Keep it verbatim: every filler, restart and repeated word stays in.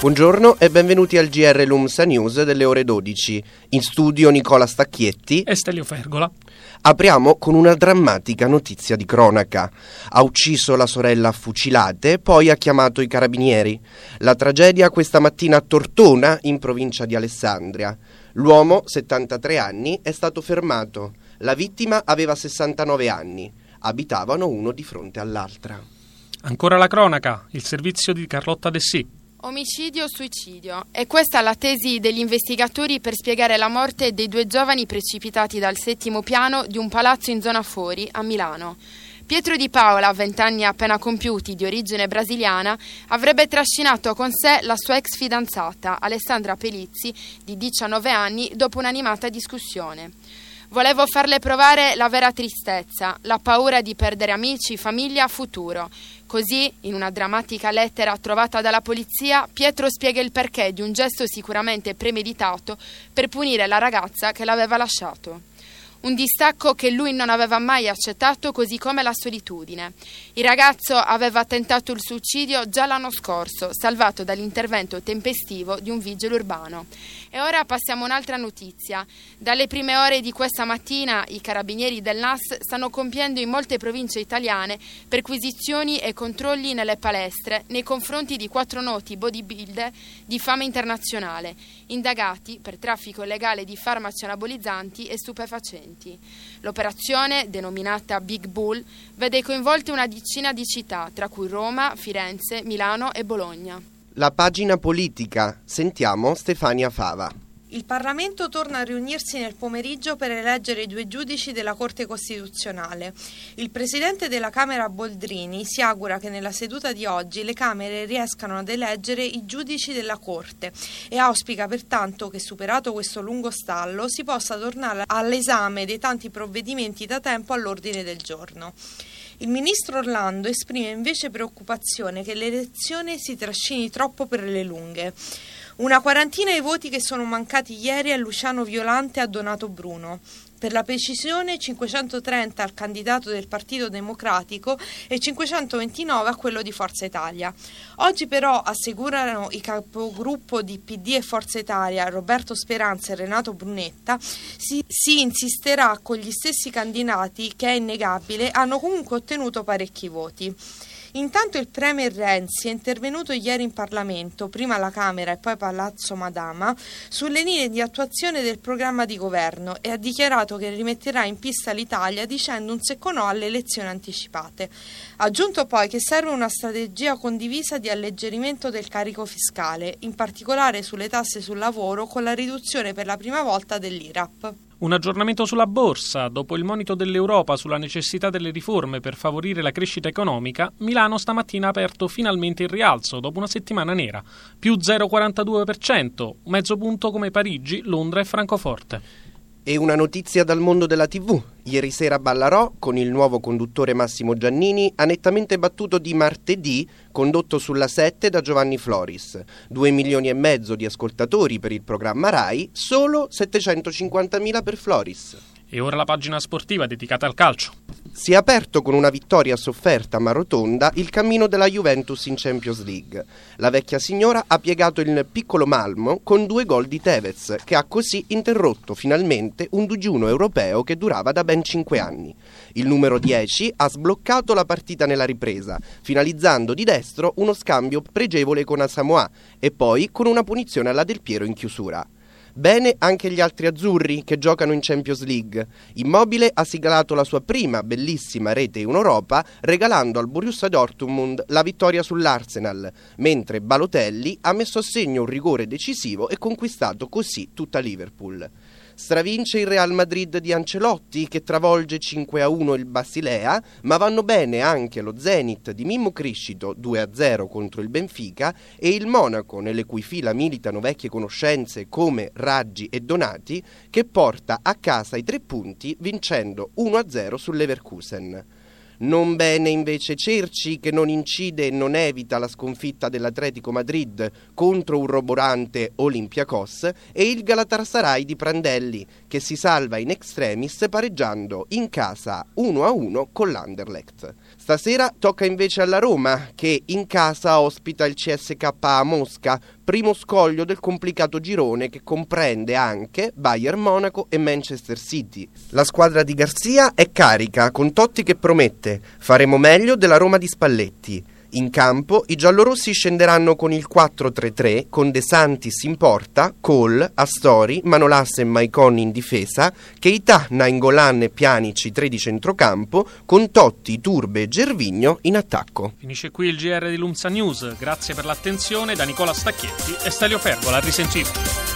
Buongiorno e benvenuti al G R Lumsa News delle ore dodici. In studio Nicola Stacchietti e Stelio Fergola. Apriamo con una drammatica notizia di cronaca. Ha ucciso la sorella a fucilate, poi ha chiamato i carabinieri. La tragedia questa mattina a Tortona, in provincia di Alessandria. L'uomo, settantatré anni, è stato fermato. La vittima aveva sessantanove anni. Abitavano uno di fronte all'altra. Ancora la cronaca, il servizio di Carlotta Dessì. Omicidio-suicidio. È questa la tesi degli investigatori per spiegare la morte dei due giovani precipitati dal settimo piano di un palazzo in zona Fori, a Milano. Pietro Di Paola, vent'anni appena compiuti, di origine brasiliana, avrebbe trascinato con sé la sua ex fidanzata, Alessandra Pelizzi, di diciannove anni, dopo un'animata discussione. Volevo farle provare la vera tristezza, la paura di perdere amici, famiglia, futuro. Così, in una drammatica lettera trovata dalla polizia, Pietro spiega il perché di un gesto sicuramente premeditato per punire la ragazza che l'aveva lasciato. Un distacco che lui non aveva mai accettato, così come la solitudine. Il ragazzo aveva tentato il suicidio già l'anno scorso, salvato dall'intervento tempestivo di un vigile urbano. E ora passiamo a un'altra notizia. Dalle prime ore di questa mattina i carabinieri del N A S stanno compiendo in molte province italiane perquisizioni e controlli nelle palestre nei confronti di quattro noti bodybuilder di fama internazionale, indagati per traffico illegale di farmaci anabolizzanti e stupefacenti. L'operazione, denominata Big Bull, vede coinvolte una decina di città, tra cui Roma, Firenze, Milano e Bologna. La pagina politica. Sentiamo Stefania Fava. Il Parlamento torna a riunirsi nel pomeriggio per eleggere i due giudici della Corte Costituzionale. Il Presidente della Camera Boldrini si augura che nella seduta di oggi le Camere riescano ad eleggere i giudici della Corte e auspica pertanto che, superato questo lungo stallo, si possa tornare all'esame dei tanti provvedimenti da tempo all'ordine del giorno. Il ministro Orlando esprime invece preoccupazione che l'elezione si trascini troppo per le lunghe. Una quarantina i voti che sono mancati ieri a Luciano Violante e a Donato Bruno. Per la precisione cinquecentotrenta al candidato del Partito Democratico e cinquecentoventinove a quello di Forza Italia. Oggi però, assicurano i capogruppo di P D e Forza Italia Roberto Speranza e Renato Brunetta, si, si insisterà con gli stessi candidati che, è innegabile, hanno comunque ottenuto parecchi voti. Intanto il premier Renzi è intervenuto ieri in Parlamento, prima alla Camera e poi a Palazzo Madama, sulle linee di attuazione del programma di governo e ha dichiarato che rimetterà in pista l'Italia dicendo un secco no alle elezioni anticipate. Ha aggiunto poi che serve una strategia condivisa di alleggerimento del carico fiscale, in particolare sulle tasse sul lavoro, con la riduzione per la prima volta dell'I R A P. Un aggiornamento sulla borsa. Dopo il monito dell'Europa sulla necessità delle riforme per favorire la crescita economica, Milano stamattina ha aperto finalmente il rialzo dopo una settimana nera, più zero virgola quarantadue per cento, mezzo punto come Parigi, Londra e Francoforte. E una notizia dal mondo della tivù. Ieri sera Ballarò, con il nuovo conduttore Massimo Giannini, ha nettamente battuto Di Martedì, condotto sulla sette da Giovanni Floris. Due milioni e mezzo di ascoltatori per il programma Rai, solo settecentocinquantamila per Floris. E ora la pagina sportiva dedicata al calcio. Si è aperto con una vittoria sofferta ma rotonda il cammino della Juventus in Champions League. La vecchia signora ha piegato il piccolo Malmo con due gol di Tevez, che ha così interrotto finalmente un digiuno europeo che durava da ben cinque anni. Il numero dieci ha sbloccato la partita nella ripresa, finalizzando di destro uno scambio pregevole con Asamoah e poi con una punizione alla Del Piero in chiusura. Bene anche gli altri azzurri che giocano in Champions League. Immobile ha siglato la sua prima bellissima rete in Europa regalando al Borussia Dortmund la vittoria sull'Arsenal, mentre Balotelli ha messo a segno un rigore decisivo e conquistato così tutta Liverpool. Stravince il Real Madrid di Ancelotti che travolge cinque a uno il Basilea, ma vanno bene anche lo Zenit di Mimmo Criscito due a zero contro il Benfica e il Monaco, nelle cui fila militano vecchie conoscenze come Raggi e Donati, che porta a casa i tre punti vincendo uno a zero sul Leverkusen. Non bene invece Cerci, che non incide e non evita la sconfitta dell'Atletico Madrid contro un roborante Olympiacos, e il Galatasaray di Prandelli, che si salva in extremis pareggiando in casa uno a uno con l'Anderlecht. Stasera tocca invece alla Roma, che in casa ospita il C S K A Mosca, primo scoglio del complicato girone che comprende anche Bayern Monaco e Manchester City. La squadra di Garzia è carica, con Totti che promette: faremo meglio della Roma di Spalletti. In campo i giallorossi scenderanno con il quattro tre tre, con De Santis in porta, Cole, Astori, Manolas e Maicon in difesa, Keita, Nainggolan e Pjanic tre di centrocampo, con Totti, Turbe e Gervinho in attacco. Finisce qui il G R di Lumsa News. Grazie per l'attenzione da Nicola Stacchietti e Stelio Fergola. A risentire.